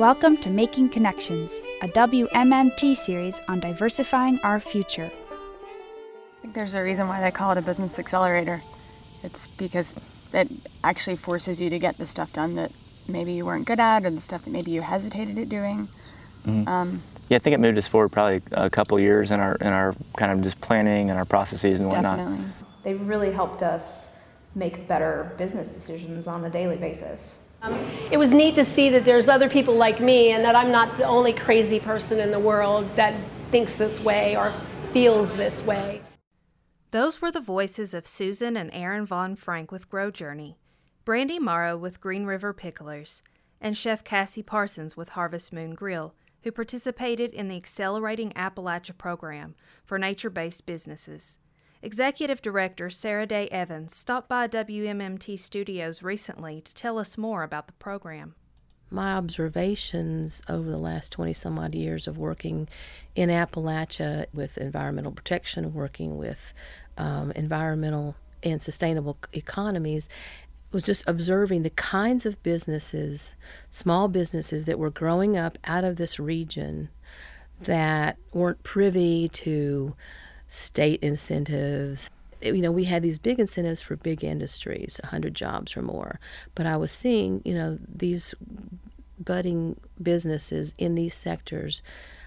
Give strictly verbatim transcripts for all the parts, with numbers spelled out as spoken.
Welcome to Making Connections, a W M M T series on diversifying our future. I think there's a reason why they call it a business accelerator. It's because it actually forces you to get the stuff done that maybe you weren't good at, or the stuff that maybe you hesitated at doing. Mm-hmm. Um, yeah, I think it moved us forward probably a couple years in our in our kind of just planning and our processes and whatnot. definitely. They've really helped us make better business decisions on a daily basis. Um, it was neat to see that there's other people like me and that I'm not the only crazy person in the world that thinks this way or feels this way. Those were the voices of Susan and Aaron Von Frank with Grow Journey, Brandy Morrow with Green River Picklers, and Chef Cassie Parsons with Harvest Moon Grill, who participated in the Accelerating Appalachia program for nature-based businesses. Executive Director Sarah Day Evans stopped by W M M T Studios recently to tell us more about the program. My observations over the last twenty some odd years of working in Appalachia with environmental protection, working with um, environmental and sustainable economies, was just observing the kinds of businesses, small businesses that were growing up out of this region that weren't privy to state incentives. You know, we had these big incentives for big industries, one hundred jobs or more. But I was seeing, you know, these budding businesses in these sectors,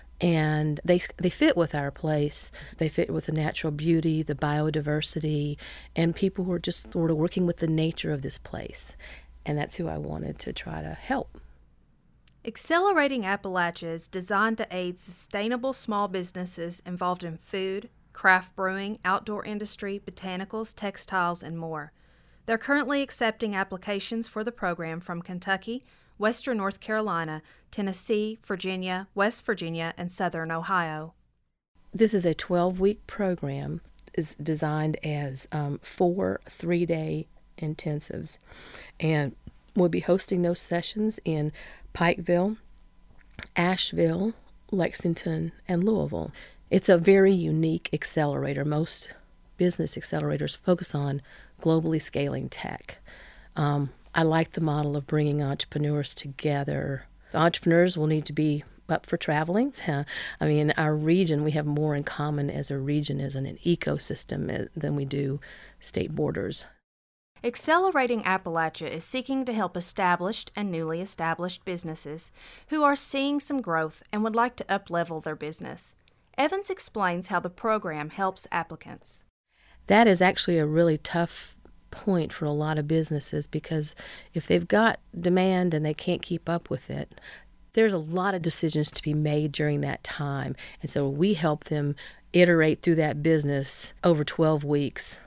and they they fit with our place. They fit with the natural beauty, the biodiversity, and people who are just sort of working with the nature of this place. And that's who I wanted to try to help. Accelerating Appalachia is designed to aid sustainable small businesses involved in food, craft brewing, outdoor industry, botanicals, textiles, and more. They're currently accepting applications for the program from Kentucky, Western North Carolina, Tennessee, Virginia, West Virginia, and Southern Ohio. This is a twelve-week program. Is designed as um, four three-day intensives, and we'll be hosting those sessions in Pikeville, Asheville, Lexington, and Louisville. It's a very unique accelerator. Most business accelerators focus on globally scaling tech. Um, I like the model of bringing entrepreneurs together. Entrepreneurs will need to be up for traveling. I mean, our region, we have more in common as a region, as an ecosystem, than we do state borders. Accelerating Appalachia is seeking to help established and newly established businesses who are seeing some growth and would like to up-level their business. Evans explains how the program helps applicants. That is actually a really tough point for a lot of businesses, because if they've got demand and they can't keep up with it, there's a lot of decisions to be made during that time. And so we help them iterate through that business over twelve weeks.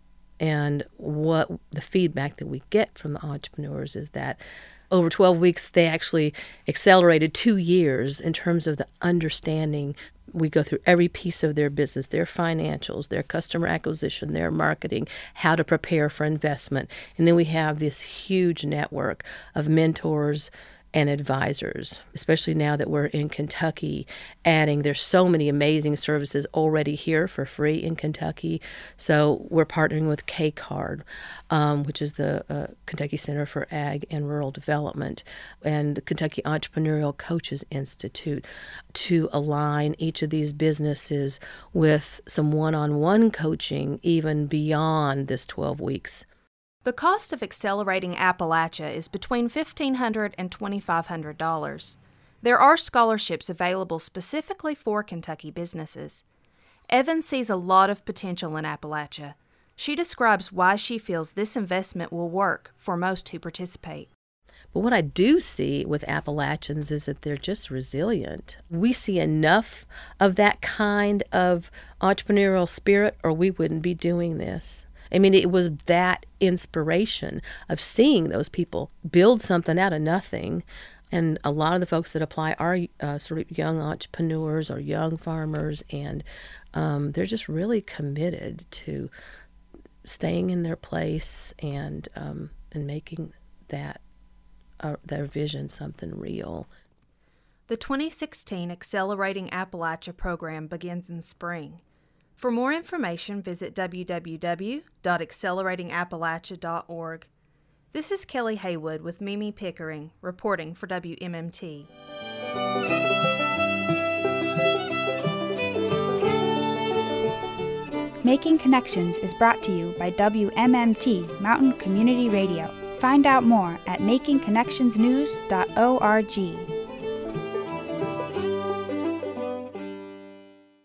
And what the feedback that we get from the entrepreneurs is that over twelve weeks, they actually accelerated two years in terms of the understanding. We go through every piece of their business, their financials, their customer acquisition, their marketing, how to prepare for investment. And then we have this huge network of mentors and advisors, especially now that we're in Kentucky, adding, there's so many amazing services already here for free in Kentucky. So we're partnering with K CARD, um, which is the uh, Kentucky Center for Ag and Rural Development, and the Kentucky Entrepreneurial Coaches Institute, to align each of these businesses with some one-on-one coaching even beyond this twelve weeks. The cost of Accelerating Appalachia is between fifteen hundred dollars and twenty-five hundred dollars. There are scholarships available specifically for Kentucky businesses. Evans sees a lot of potential in Appalachia. She describes why she feels this investment will work for most who participate. But what I do see with Appalachians is that they're just resilient. We see enough of that kind of entrepreneurial spirit, or we wouldn't be doing this. I mean, it was that inspiration of seeing those people build something out of nothing. And a lot of the folks that apply are uh, sort of young entrepreneurs or young farmers, and um, they're just really committed to staying in their place and um, and making that uh, their vision something real. The twenty sixteen Accelerating Appalachia program begins in spring. For more information, visit w w w dot accelerating appalachia dot org. This is Kelly Haywood with Mimi Pickering, reporting for W M M T. Making Connections is brought to you by W M M T Mountain Community Radio. Find out more at making connections news dot org.